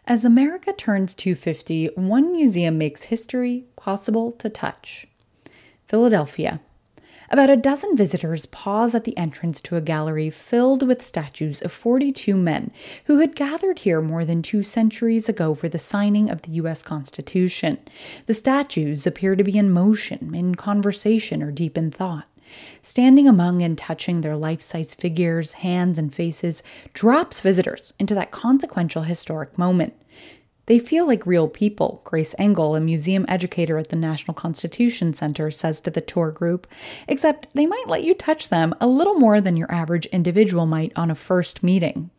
As America turns 250, one museum makes history possible to touch. Philadelphia. About a dozen visitors pause at the entrance to a gallery filled with statues of 42 men who had gathered here more than 2 centuries ago for the signing of the U.S. Constitution. The statues appear to be in motion, in conversation, or deep in thought. Standing among and touching their life-size figures, hands, and faces drops visitors into that consequential historic moment. They feel like real people, Grace Engel, a museum educator at the National Constitution Center, says to the tour group, except they might let you touch them a little more than your average individual might on a first meeting.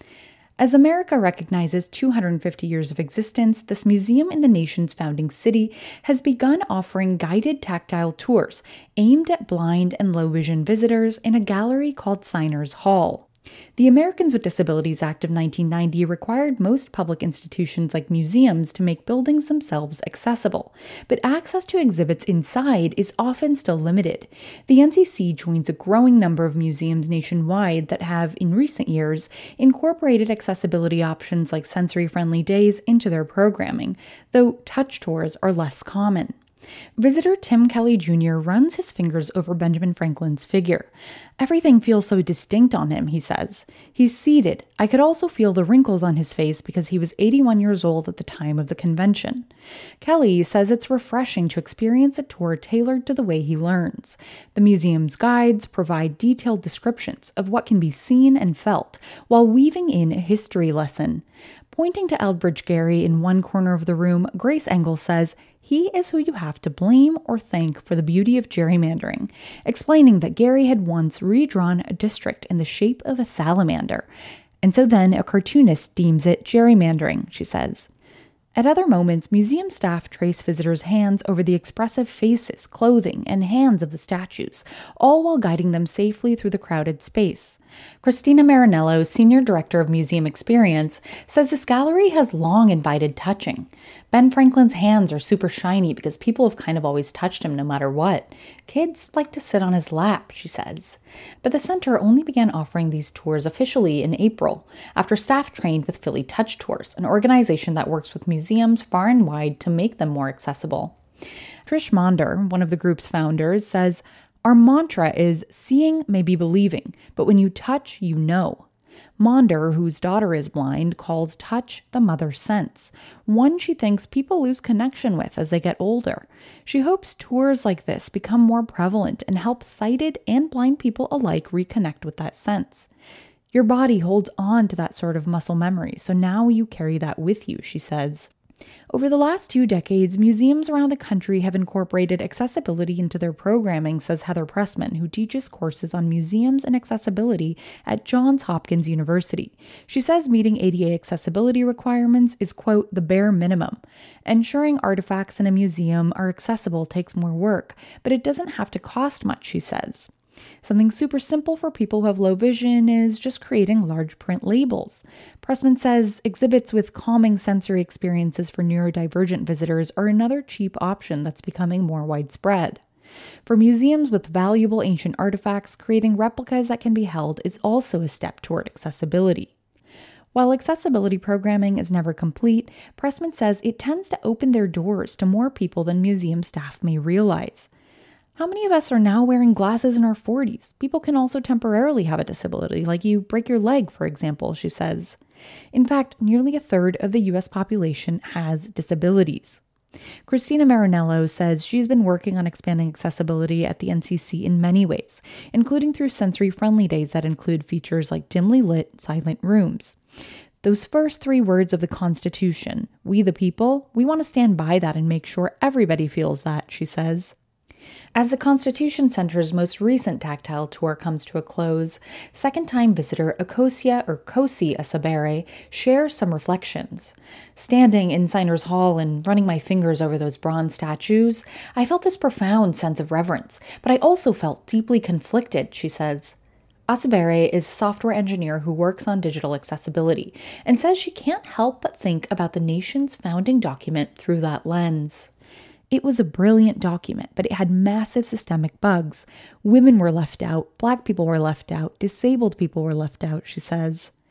As America recognizes 250 years of existence, this museum in the nation's founding city has begun offering guided tactile tours aimed at blind and low-vision visitors in a gallery called Signers Hall. The Americans with Disabilities Act of 1990 required most public institutions like museums to make buildings themselves accessible, but access to exhibits inside is often still limited. The NCC joins a growing number of museums nationwide that have, in recent years, incorporated accessibility options like sensory-friendly days into their programming, though touch tours are less common. Visitor Tim Kelly Jr. runs his fingers over Benjamin Franklin's figure. Everything feels so distinct on him, he says. He's seated. I could also feel the wrinkles on his face because he was 81 years old at the time of the convention. Kelly says it's refreshing to experience a tour tailored to the way he learns. The museum's guides provide detailed descriptions of what can be seen and felt, while weaving in a history lesson. Pointing to Elbridge Gerry in one corner of the room, Grace Engel says, he is who you have to blame or thank for the beauty of gerrymandering, explaining that Gerry had once redrawn a district in the shape of a salamander. And so then a cartoonist deems it gerrymandering, she says. At other moments, museum staff trace visitors' hands over the expressive faces, clothing, and hands of the statues, all while guiding them safely through the crowded space. Christina Marinello, Senior Director of Museum Experience, says this gallery has long invited touching. Ben Franklin's hands are super shiny because people have kind of always touched him no matter what. Kids like to sit on his lap, she says. But the center only began offering these tours officially in April, after staff trained with Philly Touch Tours, an organization that works with museums far and wide to make them more accessible. Trish Monder, one of the group's founders, says, our mantra is seeing may be believing, but when you touch, you know. Monder, whose daughter is blind, calls touch the mother sense, one she thinks people lose connection with as they get older. She hopes tours like this become more prevalent and help sighted and blind people alike reconnect with that sense. Your body holds on to that sort of muscle memory, so now you carry that with you, she says. Over the last 2 decades, museums around the country have incorporated accessibility into their programming, says Heather Pressman, who teaches courses on museums and accessibility at Johns Hopkins University. She says meeting ADA accessibility requirements is, quote, the bare minimum. Ensuring artifacts in a museum are accessible takes more work, but it doesn't have to cost much, she says. Something super simple for people who have low vision is just creating large print labels. Pressman says exhibits with calming sensory experiences for neurodivergent visitors are another cheap option that's becoming more widespread. For museums with valuable ancient artifacts, creating replicas that can be held is also a step toward accessibility. While accessibility programming is never complete, Pressman says it tends to open their doors to more people than museum staff may realize. How many of us are now wearing glasses in our 40s? People can also temporarily have a disability, like you break your leg, for example, she says. In fact, nearly a third of the U.S. population has disabilities. Christina Marinello says she's been working on expanding accessibility at the NCC in many ways, including through sensory-friendly days that include features like dimly lit, silent rooms. Those first 3 words of the Constitution, we the people, we want to stand by that and make sure everybody feels that, she says. As the Constitution Center's most recent tactile tour comes to a close, second-time visitor Akosia or Kosi Asabere shares some reflections. Standing in Signers Hall and running my fingers over those bronze statues, I felt this profound sense of reverence, but I also felt deeply conflicted, she says. Asabere is a software engineer who works on digital accessibility and says she can't help but think about the nation's founding document through that lens. It was a brilliant document, but it had massive systemic bugs. Women were left out, Black people were left out, disabled people were left out, she says.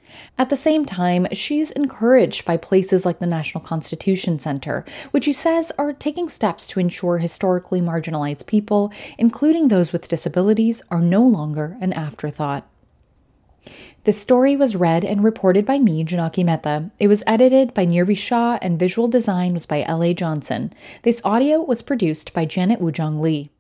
At the same time, she's encouraged by places like the National Constitution Center, which he says are taking steps to ensure historically marginalized people, including those with disabilities, are no longer an afterthought. This story was read and reported by me, Janaki Mehta. It was edited by Nirvi Shah and visual design was by L.A. Johnson. This audio was produced by Janet Wujong Lee.